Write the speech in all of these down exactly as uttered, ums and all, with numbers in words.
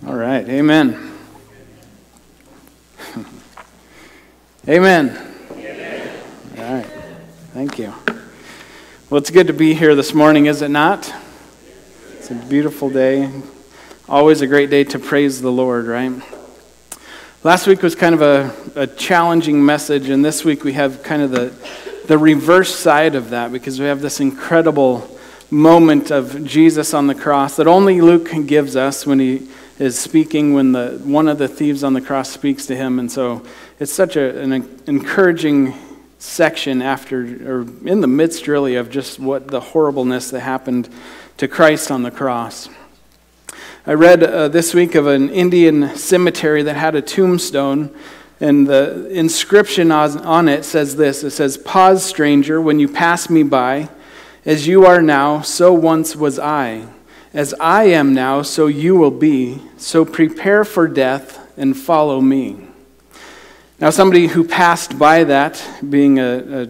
All right, amen. Amen. Amen. All right, thank you. Well, it's good to be here this morning, is it not? It's a beautiful day. Always a great day to praise the Lord, right? Last week was kind of a, a challenging message, and this week we have kind of the, the reverse side of that, because we have this incredible moment of Jesus on the cross that only Luke gives us when he is speaking, when the one of the thieves on the cross speaks to him. And so it's such a, an encouraging section after, or in the midst really, of just what the horribleness that happened to Christ on the cross. I read uh, this week of an Indian cemetery that had a tombstone, and the inscription on it says this. It says, "Pause, stranger, when you pass me by. As you are now, so once was I. As I am now, so you will be. So prepare for death and follow me." Now, somebody who passed by that, being a, a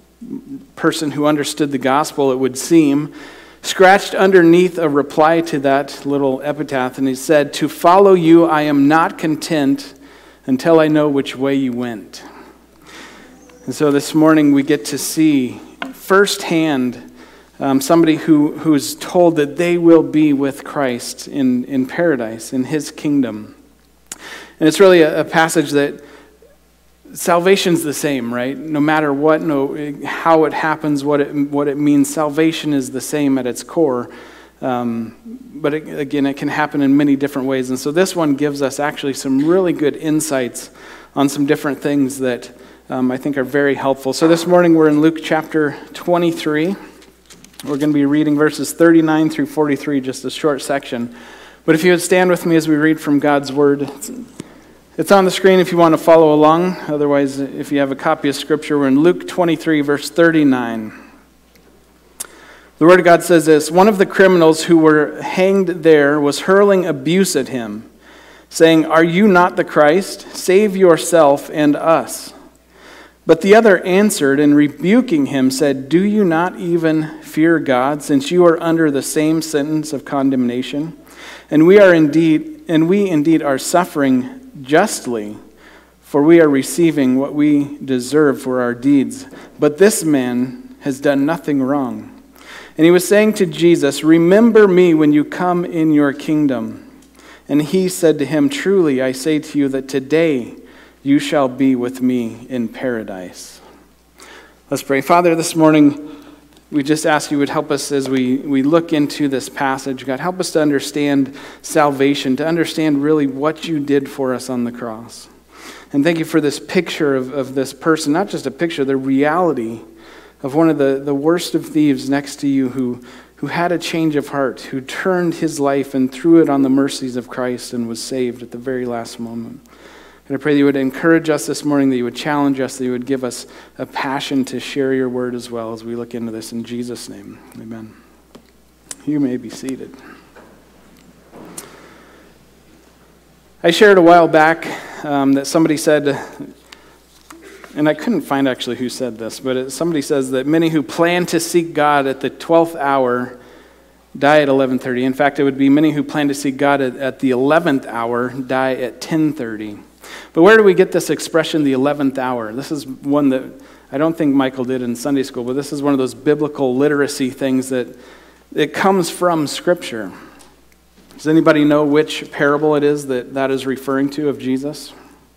person who understood the gospel, it would seem, scratched underneath a reply to that little epitaph, and he said, "To follow you I am not content until I know which way you went." And so this morning we get to see firsthand Um, somebody who, who's told that they will be with Christ in, in paradise, in his kingdom. And it's really a, a passage that salvation's the same, right? No matter what, no how it happens, what it what it means, salvation is the same at its core. Um, but it, again, it can happen in many different ways. And so this one gives us actually some really good insights on some different things that um, I think are very helpful. So this morning we're in Luke chapter twenty-three. We're going to be reading verses thirty-nine through forty-three, just a short section. But if you would stand with me as we read from God's Word. It's on the screen if you want to follow along. Otherwise, if you have a copy of Scripture, we're in Luke twenty-three, verse thirty-nine. The Word of God says this: "One of the criminals who were hanged there was hurling abuse at him, saying, 'Are you not the Christ? Save yourself and us.' But the other answered and rebuking him said, 'Do you not even fear God, since you are under the same sentence of condemnation? And we are indeed, and we indeed are suffering justly, for we are receiving what we deserve for our deeds. But this man has done nothing wrong.' And he was saying to Jesus, 'Remember me when you come in your kingdom.' And he said to him, 'Truly I say to you that today you shall be with me in paradise.'" Let's pray. Father, this morning, we just ask you would help us as we, we look into this passage. God, help us to understand salvation, to understand really what you did for us on the cross. And thank you for this picture of, of this person, not just a picture, the reality of one of the, the worst of thieves next to you who, who had a change of heart, who turned his life and threw it on the mercies of Christ and was saved at the very last moment. And I pray that you would encourage us this morning, that you would challenge us, that you would give us a passion to share your word as well as we look into this. In Jesus' name, amen. You may be seated. I shared a while back um, that somebody said, and I couldn't find actually who said this, but it, somebody says that many who plan to seek God at the twelfth hour die at eleven thirty. In fact, it would be many who plan to seek God at, at the eleventh hour die at ten thirty. But where do we get this expression, the eleventh hour? This is one that I don't think Michael did in Sunday school, but this is one of those biblical literacy things that it comes from Scripture. Does anybody know which parable it is that that is referring to of Jesus?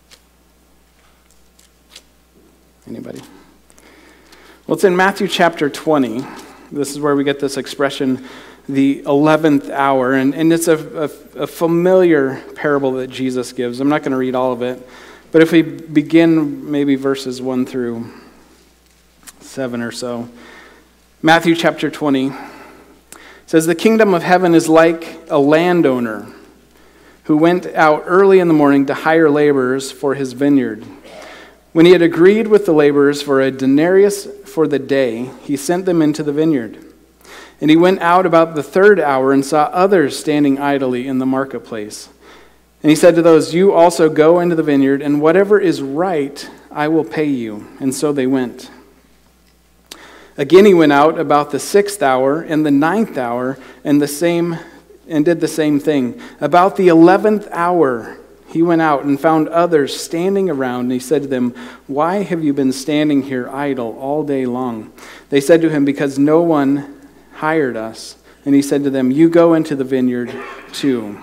Anybody? Well, it's in Matthew chapter twenty. This is where we get this expression, the eleventh hour, and, and it's a, a, a familiar parable that Jesus gives. I'm not going to read all of it, but if we begin maybe verses one through seven or so. Matthew chapter twenty says, "The kingdom of heaven is like a landowner who went out early in the morning to hire laborers for his vineyard. When he had agreed with the laborers for a denarius for the day, he sent them into the vineyard. And he went out about the third hour and saw others standing idly in the marketplace. And he said to those, 'You also go into the vineyard, and whatever is right I will pay you.' And so they went. Again he went out about the sixth hour and the ninth hour, and the same and did the same thing. About the eleventh hour, he went out and found others standing around, and he said to them, "Why have you been standing here idle all day long?" They said to him, "Because no one hired us." And he said to them, "You go into the vineyard too."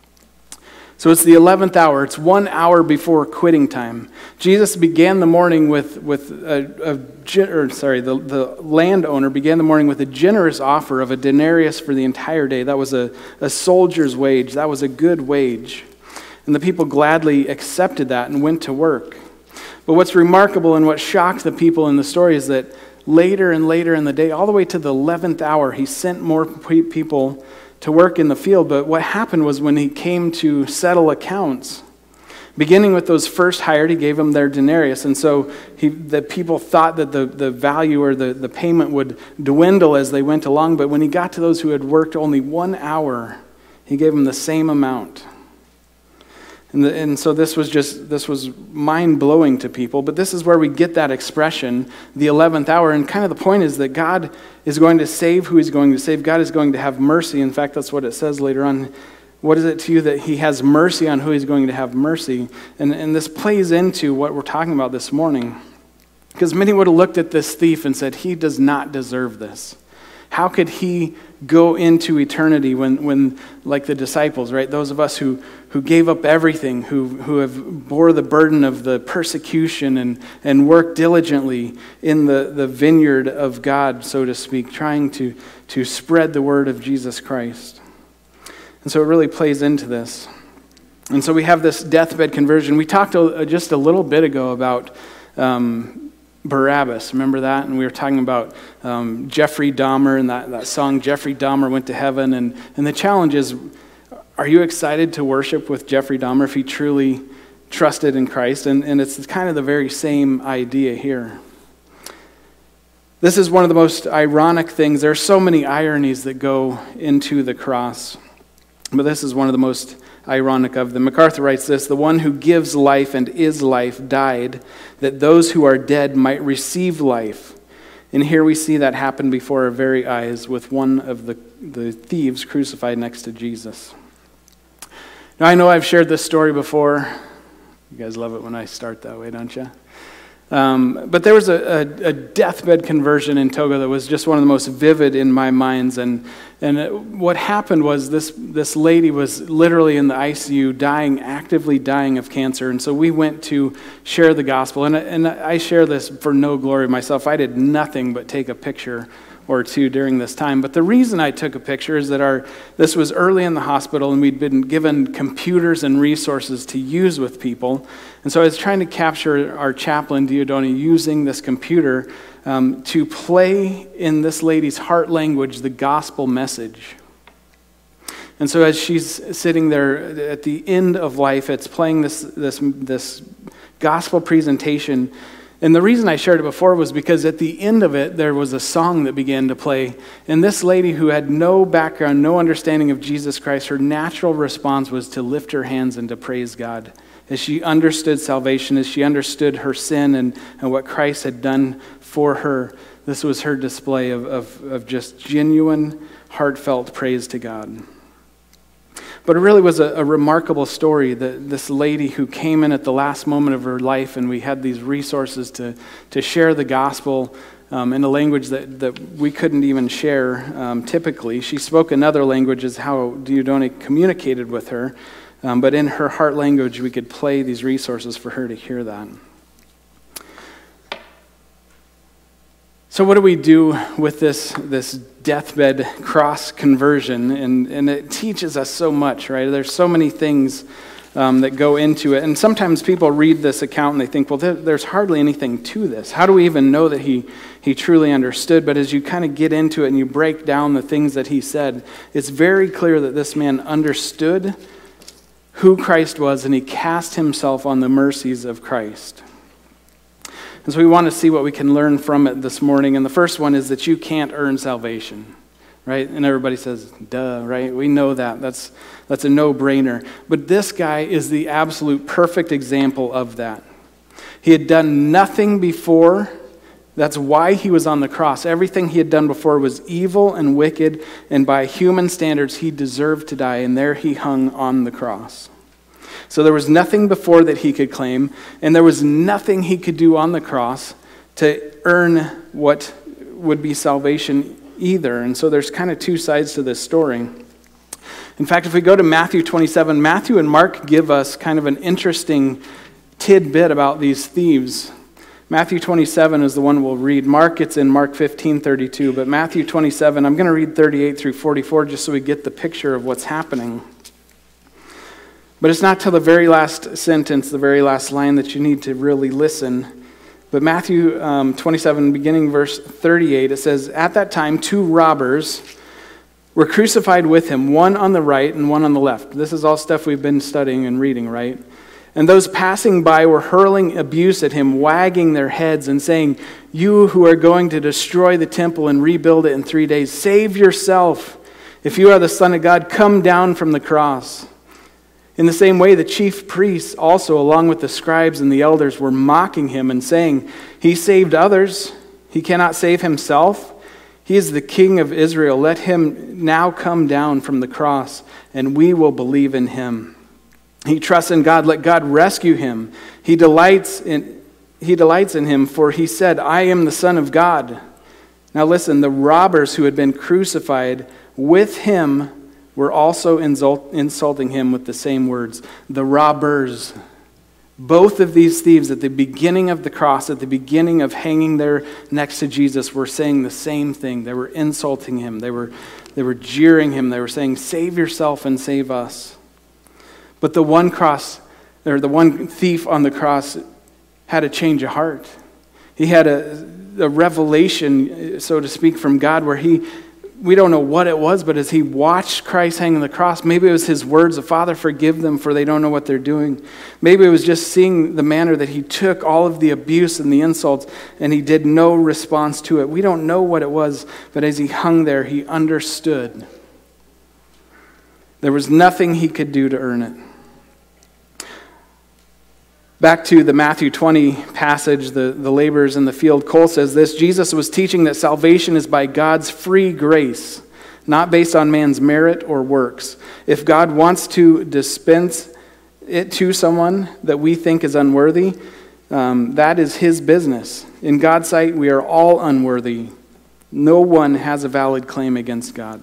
So it's the eleventh hour. It's one hour before quitting time. Jesus began the morning with, with a, a or sorry, the, the landowner began the morning with a generous offer of a denarius for the entire day. That was a, a soldier's wage. That was a good wage. And the people gladly accepted that and went to work. But what's remarkable and what shocked the people in the story is that later and later in the day, all the way to the eleventh hour, he sent more people to work in the field. But what happened was when he came to settle accounts, beginning with those first hired, he gave them their denarius. And so he, the people thought that the, the value or the, the payment would dwindle as they went along. But when he got to those who had worked only one hour, he gave them the same amount. And, the, and so this was just, this was mind-blowing to people. But this is where we get that expression, the eleventh hour. And kind of the point is that God is going to save who he's going to save. God is going to have mercy. In fact, that's what it says later on. What is it to you that he has mercy on who he's going to have mercy? And, and this plays into what we're talking about this morning. Because many would have looked at this thief and said, he does not deserve this. How could he go into eternity when, when, like the disciples, right? Those of us who, who gave up everything, who, who have bore the burden of the persecution and, and worked diligently in the, the vineyard of God, so to speak, trying to, to spread the word of Jesus Christ. And so it really plays into this. And so we have this deathbed conversion. We talked a, just a little bit ago about um, Barabbas, remember that? And we were talking about um, Jeffrey Dahmer and that, that song, Jeffrey Dahmer Went to Heaven. And, and the challenge is, are you excited to worship with Jeffrey Dahmer if he truly trusted in Christ? And, and it's kind of the very same idea here. This is one of the most ironic things. There are so many ironies that go into the cross. But this is one of the most ironic of them. MacArthur writes this: "The one who gives life and is life died, that those who are dead might receive life." And here we see that happen before our very eyes with one of the, the thieves crucified next to Jesus. Now, I know I've shared this story before. You guys love it when I start that way, don't you? Um, but there was a, a, a deathbed conversion in Togo that was just one of the most vivid in my minds. And and it, what happened was this this lady was literally in the I C U, dying, actively dying of cancer. And so we went to share the gospel. And, and I share this for no glory of myself. I did nothing but take a picture or two during this time. But the reason I took a picture is that our this was early in the hospital, and we'd been given computers and resources to use with people. And so I was trying to capture our chaplain, Diodoni, using this computer um, to play in this lady's heart language the gospel message. And so as she's sitting there at the end of life, it's playing this this this gospel presentation. And the reason I shared it before was because at the end of it, there was a song that began to play. And this lady who had no background, no understanding of Jesus Christ, her natural response was to lift her hands and to praise God. As she understood salvation, as she understood her sin and, and what Christ had done for her, this was her display of, of, of just genuine, heartfelt praise to God. But it really was a, a remarkable story, that this lady who came in at the last moment of her life, and we had these resources to, to share the gospel um, in a language that, that we couldn't even share um, typically. She spoke another language, is how Diodoni communicated with her. Um, but in her heart language, we could play these resources for her to hear that. So what do we do with this, this deathbed cross conversion? And, and it teaches us so much, right? There's so many things um, that go into it. And sometimes people read this account and they think, well, there, there's hardly anything to this. How do we even know that he, he truly understood? But as you kind of get into it and you break down the things that he said, it's very clear that this man understood who Christ was, and he cast himself on the mercies of Christ. And so we want to see what we can learn from it this morning. And the first one is that you can't earn salvation, right? And everybody says, duh, right? We know that. That's, that's a no-brainer. But this guy is the absolute perfect example of that. He had done nothing before That's why he was on the cross. Everything he had done before was evil and wicked, and by human standards, he deserved to die, and there he hung on the cross. So there was nothing before that he could claim, and there was nothing he could do on the cross to earn what would be salvation either. And so there's kind of two sides to this story. In fact, if we go to Matthew twenty-seven, Matthew and Mark give us kind of an interesting tidbit about these thieves. Matthew twenty-seven is the one we'll read. Mark, it's in Mark fifteen thirty-two, but Matthew twenty-seven, I'm going to read thirty-eight through forty-four just so we get the picture of what's happening. But it's not till the very last sentence, the very last line, that you need to really listen. But Matthew um, twenty-seven, beginning verse thirty-eight, it says, "At that time, two robbers were crucified with him, one on the right and one on the left." This is all stuff we've been studying and reading, right? "And those passing by were hurling abuse at him, wagging their heads and saying, 'You who are going to destroy the temple and rebuild it in three days, save yourself. If you are the Son of God, come down from the cross.' In the same way, the chief priests also, along with the scribes and the elders, were mocking him and saying, 'He saved others. He cannot save himself. He is the King of Israel. Let him now come down from the cross, and we will believe in him. He trusts in God. Let God rescue him. He delights in, he delights in him, for he said, 'I am the Son of God.' Now listen, the robbers who had been crucified with him were also insult, insulting him with the same words. The robbers. Both of these thieves at the beginning of the cross, at the beginning of hanging there next to Jesus, were saying the same thing. They were insulting him. They were, they were jeering him. They were saying, 'Save yourself and save us.' But the one cross, or the one thief on the cross, had a change of heart. He had a, a revelation, so to speak, from God, where he, we don't know what it was, but as he watched Christ hang on the cross, maybe it was his words of, 'Father, forgive them, for they don't know what they're doing.' Maybe it was just seeing the manner that he took all of the abuse and the insults, and he did no response to it. We don't know what it was, but as he hung there, he understood. There was nothing he could do to earn it. Back to the Matthew twenty passage, the, the laborers in the field, Cole says this: "Jesus was teaching that salvation is by God's free grace, not based on man's merit or works. If God wants to dispense it to someone that we think is unworthy, um, that is his business. In God's sight, we are all unworthy. No one has a valid claim against God."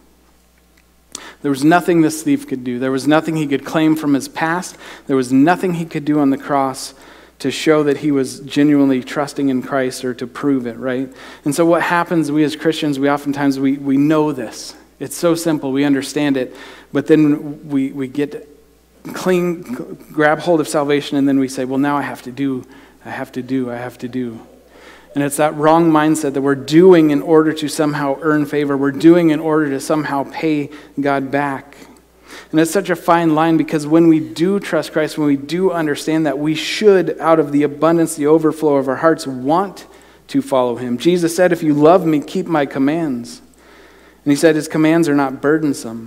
There was nothing this thief could do. There was nothing he could claim from his past. There was nothing he could do on the cross to show that he was genuinely trusting in Christ or to prove it, right? And so what happens, we as Christians, we oftentimes, we, we know this. It's so simple. We understand it. But then we, we get clean, grab hold of salvation, and then we say, well, now I have to do, I have to do, I have to do. And it's that wrong mindset that we're doing in order to somehow earn favor. We're doing in order to somehow pay God back. And it's such a fine line, because when we do trust Christ, when we do understand that, we should, out of the abundance, the overflow of our hearts, want to follow him. Jesus said, "If you love me, keep my commands." And he said his commands are not burdensome.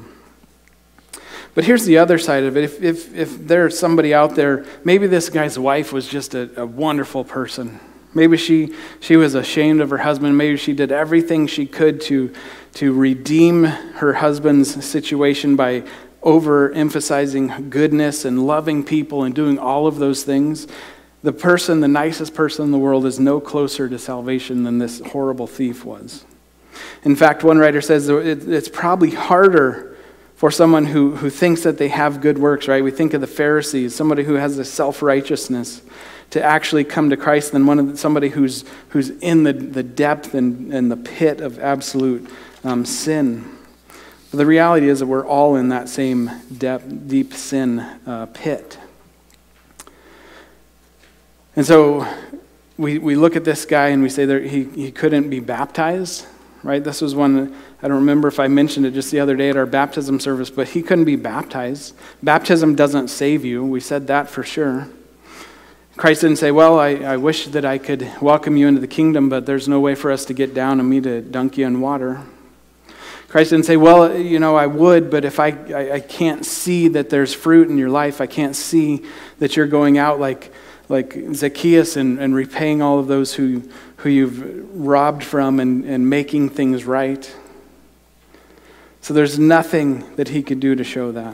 But here's the other side of it. If, if, if there's somebody out there, maybe this guy's wife was just a, a wonderful person. Maybe she, she was ashamed of her husband. Maybe she did everything she could to, to redeem her husband's situation by overemphasizing goodness and loving people and doing all of those things. The person, the nicest person in the world, is no closer to salvation than this horrible thief was. In fact, one writer says it, it's probably harder for someone who, who thinks that they have good works, right? We think of the Pharisees, somebody who has a self-righteousness, to actually come to Christ than one of the, somebody who's who's in the, the depth and, and the pit of absolute um, sin. But the reality is that we're all in that same depth, deep sin uh, pit. And so we we look at this guy and we say that he, he couldn't be baptized, right? This was one, I don't remember if I mentioned it just the other day at our baptism service, but he couldn't be baptized. Baptism doesn't save you. We said that for sure. Christ didn't say, well, I, I wish that I could welcome you into the kingdom, but there's no way for us to get down and me to dunk you in water. Christ didn't say, well, you know, I would, but if I, I, I can't see that there's fruit in your life, I can't see that you're going out like, like Zacchaeus and, and repaying all of those who, who you've robbed from and, and making things right. So there's nothing that he could do to show that.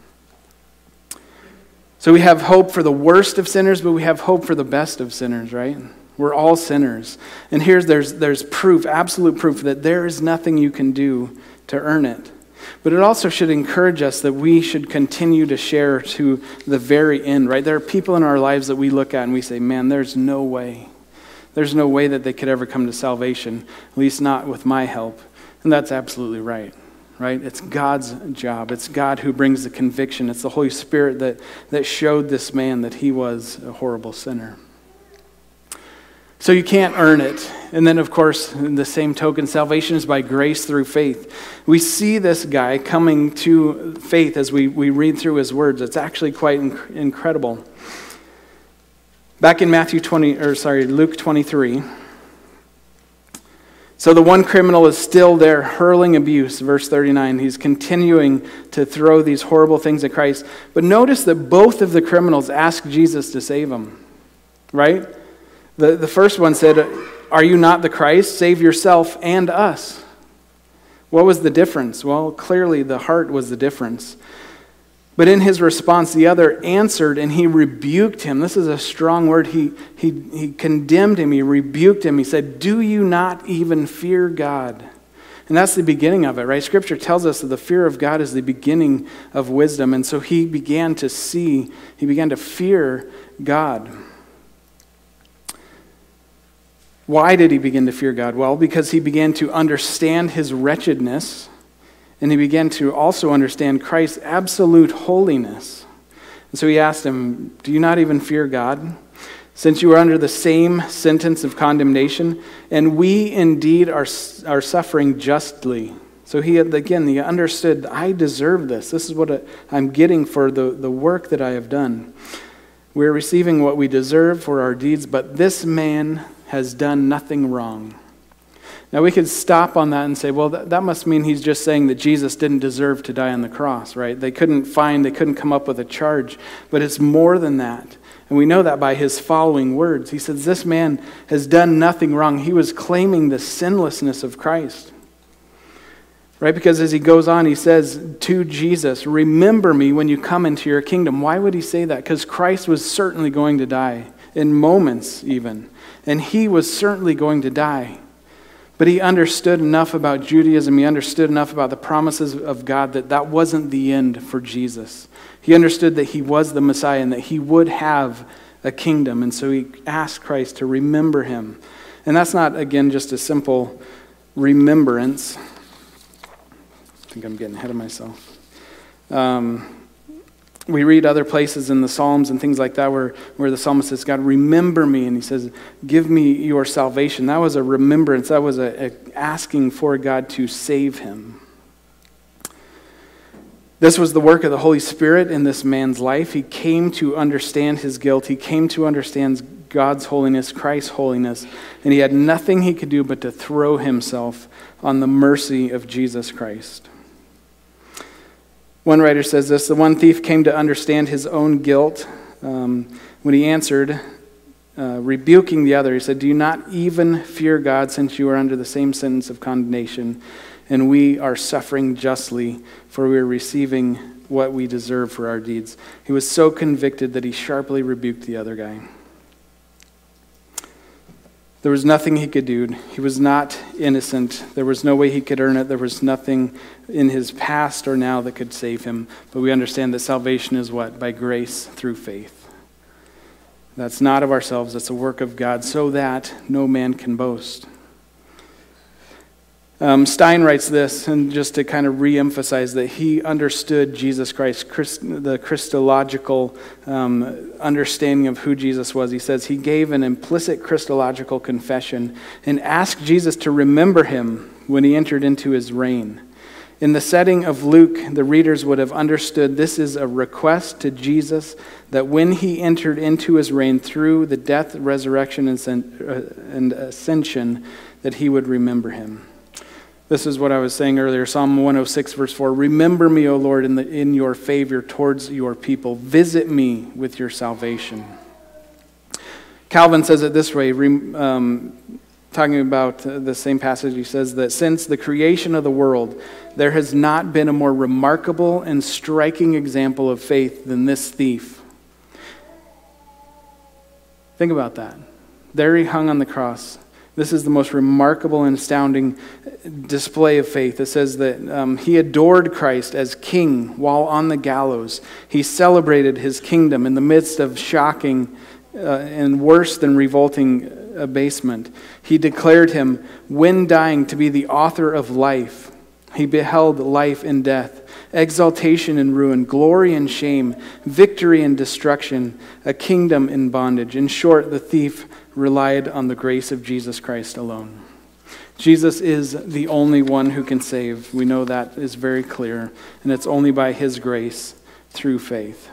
So we have hope for the worst of sinners, but we have hope for the best of sinners, right? We're all sinners. And here's there's there's proof, absolute proof, that there is nothing you can do to earn it. But it also should encourage us that we should continue to share to the very end, right? There are people in our lives that we look at and we say, man, there's no way. There's no way that they could ever come to salvation, at least not with my help. And that's absolutely right, right? It's God's job. It's God who brings the conviction. It's the Holy Spirit that, that showed this man that he was a horrible sinner. So you can't earn it. And then, of course, in the same token, salvation is by grace through faith. We see this guy coming to faith as we, we read through his words. It's actually quite inc- incredible. Back in Matthew twenty, or sorry, Luke twenty-three. So the one criminal is still there hurling abuse, verse thirty-nine. He's continuing to throw these horrible things at Christ. But notice that both of the criminals ask Jesus to save him, right? The, the first one said, "Are you not the Christ? Save yourself and us." What was the difference? Well, clearly the heart was the difference. But in his response, the other answered and he rebuked him. This is a strong word. He, he, he condemned him. He rebuked him. He said, "Do you not even fear God?" And that's the beginning of it, right? Scripture tells us that the fear of God is the beginning of wisdom. And so he began to see, he began to fear God. Why did he begin to fear God? Well, because he began to understand his wretchedness, and he began to also understand Christ's absolute holiness. And so he asked him, "Do you not even fear God, since you are under the same sentence of condemnation? And we indeed are, are suffering justly." So he, again, he understood, I deserve this. This is what I'm getting for the, the work that I have done. We're receiving what we deserve for our deeds, but this man has done nothing wrong. Now we could stop on that and say, well, that, that must mean he's just saying that Jesus didn't deserve to die on the cross, right? They couldn't find, they couldn't come up with a charge. But it's more than that. And we know that by his following words. He says, this man has done nothing wrong. He was claiming the sinlessness of Christ. Right? Because as he goes on, he says to Jesus, "Remember me when you come into your kingdom." Why would he say that? Because Christ was certainly going to die, in moments even. And he was certainly going to die. But he understood enough about Judaism, he understood enough about the promises of God that that wasn't the end for Jesus. He understood that he was the Messiah and that he would have a kingdom. And so he asked Christ to remember him. And that's not, again, just a simple remembrance. I think I'm getting ahead of myself. Um... We read other places in the Psalms and things like that where, where the psalmist says, "God, remember me." And he says, "Give me your salvation." That was a remembrance. That was a, a asking for God to save him. This was the work of the Holy Spirit in this man's life. He came to understand his guilt. He came to understand God's holiness, Christ's holiness. And he had nothing he could do but to throw himself on the mercy of Jesus Christ. One writer says this: "The one thief came to understand his own guilt um, when he answered, uh, rebuking the other. He said, 'Do you not even fear God, since you are under the same sentence of condemnation, and we are suffering justly, for we are receiving what we deserve for our deeds?'" He was so convicted that he sharply rebuked the other guy. There was nothing he could do. He was not innocent. There was no way he could earn it. There was nothing in his past or now that could save him. But we understand that salvation is what? By grace through faith. That's not of ourselves. That's a work of God, so that no man can boast. Um, Stein writes this, and just to kind of re-emphasize that he understood Jesus Christ, Christ the Christological um, understanding of who Jesus was. He says he gave an implicit Christological confession and asked Jesus to remember him when he entered into his reign. In the setting of Luke, the readers would have understood this is a request to Jesus that when he entered into his reign through the death, resurrection, and ascension, that he would remember him. This is what I was saying earlier, Psalm one oh six, verse four. "Remember me, O Lord, in, the, in your favor towards your people. Visit me with your salvation." Calvin says it this way, um, talking about the same passage. He says that since the creation of the world, there has not been a more remarkable and striking example of faith than this thief. Think about that. There he hung on the cross. This is the most remarkable and astounding display of faith. It says that um, he adored Christ as king while on the gallows. He celebrated his kingdom in the midst of shocking uh, and worse than revolting abasement. He declared him, when dying, to be the author of life. He beheld life in death, exaltation and ruin, glory and shame, victory and destruction, a kingdom in bondage. In short, the thief relied on the grace of Jesus Christ alone. Jesus is the only one who can save. We know that is very clear, and it's only by his grace through faith.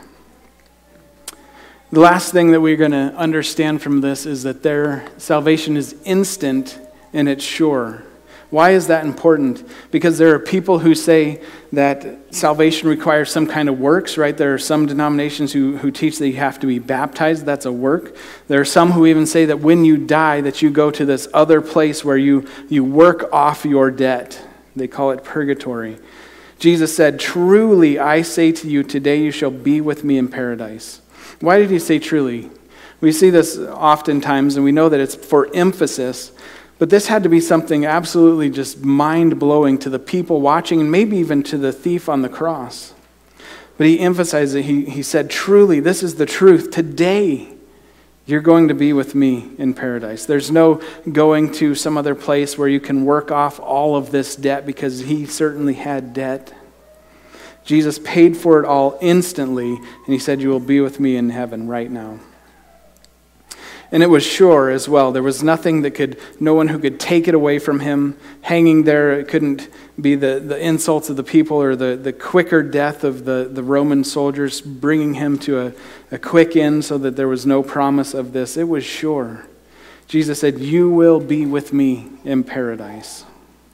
The last thing that we're going to understand from this is that their salvation is instant and it's sure. Why is that important? Because there are people who say that salvation requires some kind of works, right? There are some denominations who, who teach that you have to be baptized. That's a work. There are some who even say that when you die, that you go to this other place where you, you work off your debt. They call it purgatory. Jesus said, truly, I say to you, today you shall be with me in paradise. Why did he say truly? We see this oftentimes, and we know that it's for emphasis. But this had to be something absolutely just mind-blowing to the people watching, and maybe even to the thief on the cross. But he emphasized it. He, he said, truly, this is the truth. Today, you're going to be with me in paradise. There's no going to some other place where you can work off all of this debt, because he certainly had debt. Jesus paid for it all instantly, and he said, you will be with me in heaven right now. And it was sure as well. There was nothing that could, no one who could take it away from him. Hanging there, it couldn't be the, the insults of the people or the, the quicker death of the, the Roman soldiers bringing him to a, a quick end so that there was no promise of this. It was sure. Jesus said, you will be with me in paradise.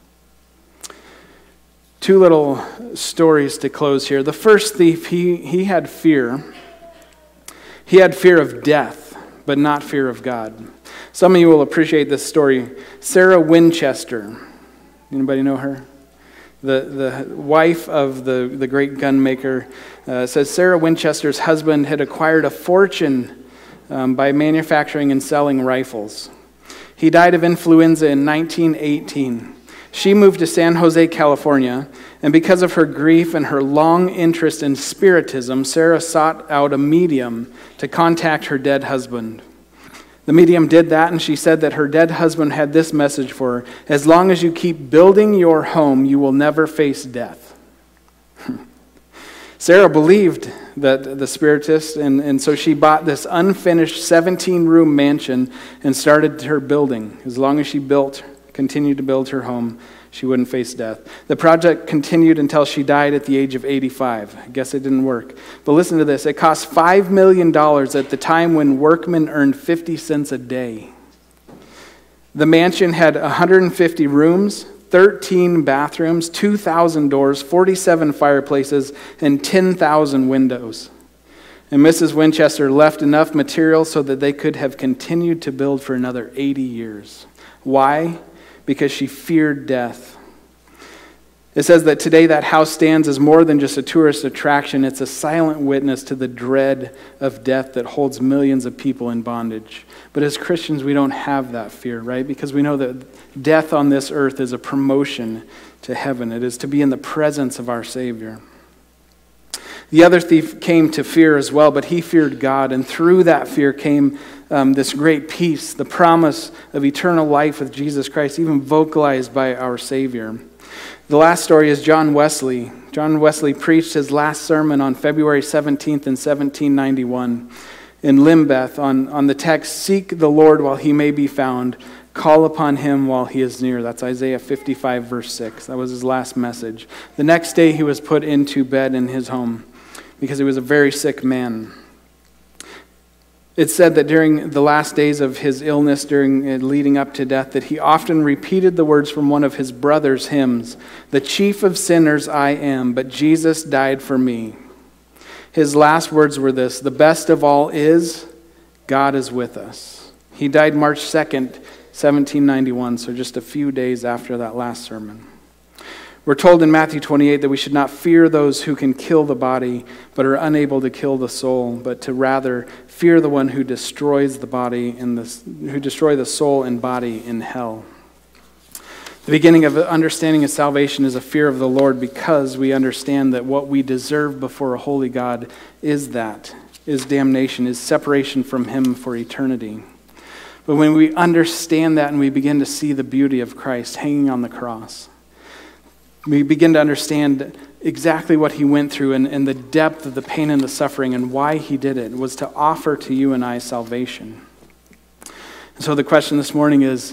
Two little stories to close here. The first thief, he, he had fear. He had fear of death, but not fear of God. Some of you will appreciate this story. Sarah Winchester. Anybody know her? The, the wife of the, the great gunmaker. Uh, says Sarah Winchester's husband had acquired a fortune um, by manufacturing and selling rifles. He died of influenza in nineteen eighteen. She moved to San Jose, California, and because of her grief and her long interest in spiritism, Sarah sought out a medium to contact her dead husband. The medium did that, and she said that her dead husband had this message for her: as long as you keep building your home, you will never face death. Sarah believed that the spiritist, and, and so she bought this unfinished seventeen-room mansion and started her building. As long as she built continued to build her home, she wouldn't face death. The project continued until she died at the age of eighty-five. I guess it didn't work. But listen to this. It cost five million dollars at the time when workmen earned fifty cents a day. The mansion had one hundred fifty rooms, thirteen bathrooms, two thousand doors, forty-seven fireplaces, and ten thousand windows. And Missus Winchester left enough material so that they could have continued to build for another eighty years. Why? Because she feared death. It says that today that house stands as more than just a tourist attraction. It's a silent witness to the dread of death that holds millions of people in bondage. But as Christians, we don't have that fear, right? Because we know that death on this earth is a promotion to heaven. It is to be in the presence of our Savior. The other thief came to fear as well, but he feared God, and through that fear came um, this great peace, the promise of eternal life with Jesus Christ, even vocalized by our Savior. The last story is John Wesley. John Wesley preached his last sermon on February seventeenth in seventeen ninety-one in Limbeth on, on the text, "Seek the Lord while he may be found, call upon him while he is near." That's Isaiah fifty-five, verse six. That was his last message. The next day he was put into bed in his home because he was a very sick man. It said that during the last days of his illness, during uh, leading up to death, that he often repeated the words from one of his brother's hymns, "The chief of sinners I am, but Jesus died for me." His last words were this: "The best of all is, God is with us." He died March second, seventeen ninety-one, so just a few days after that last sermon. We're told in Matthew twenty-eight that we should not fear those who can kill the body, but are unable to kill the soul, but to rather fear the one who destroys the body in the, who destroy the soul and body in hell. The beginning of understanding of salvation is a fear of the Lord, because we understand that what we deserve before a holy God is that, is damnation, is separation from Him for eternity. But when we understand that and we begin to see the beauty of Christ hanging on the cross, we begin to understand exactly what He went through and, and the depth of the pain and the suffering and why He did it was to offer to you and I salvation. And so the question this morning is,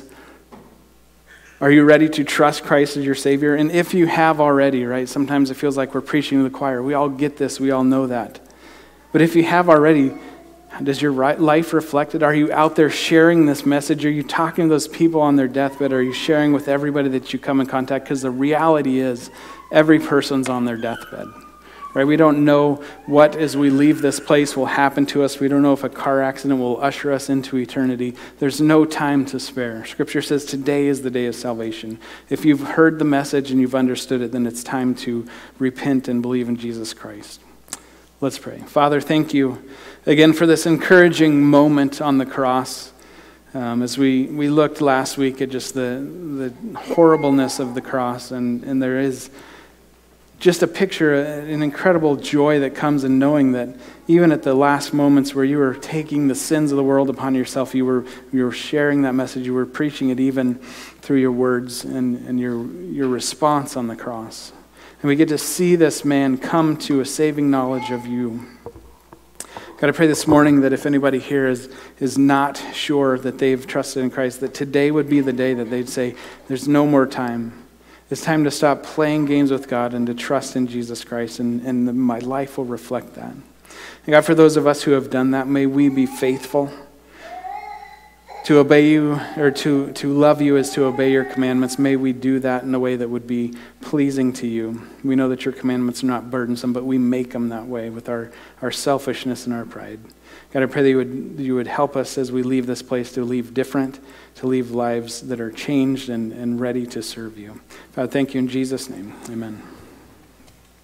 are you ready to trust Christ as your Savior? And if you have already, right, sometimes it feels like we're preaching to the choir. We all get this. We all know that. But if you have already, does your life reflect it? Are you out there sharing this message? Are you talking to those people on their deathbed? Are you sharing with everybody that you come in contact? Because the reality is every person's on their deathbed. Right? We don't know what, as we leave this place, will happen to us. We don't know if a car accident will usher us into eternity. There's no time to spare. Scripture says today is the day of salvation. If you've heard the message and you've understood it, then it's time to repent and believe in Jesus Christ. Let's pray. Father, thank you again for this encouraging moment on the cross. Um, as we, we looked last week at just the, the horribleness of the cross, and, and there is just a picture, an incredible joy that comes in knowing that even at the last moments where you were taking the sins of the world upon yourself, you were you were sharing that message, you were preaching it even through your words and, and your your response on the cross. And we get to see this man come to a saving knowledge of you. God, I pray this morning that if anybody here is, is not sure that they've trusted in Christ, that today would be the day that they'd say, there's no more time. It's time to stop playing games with God and to trust in Jesus Christ, and, and my life will reflect that. And God, for those of us who have done that, may we be faithful to obey you, or to, to love you is to obey your commandments. May we do that in a way that would be pleasing to you. We know that your commandments are not burdensome, but we make them that way with our, our selfishness and our pride. God, I pray that you would, you would help us as we leave this place to leave different, to leave lives that are changed and, and ready to serve you. God, thank you in Jesus' name. Amen.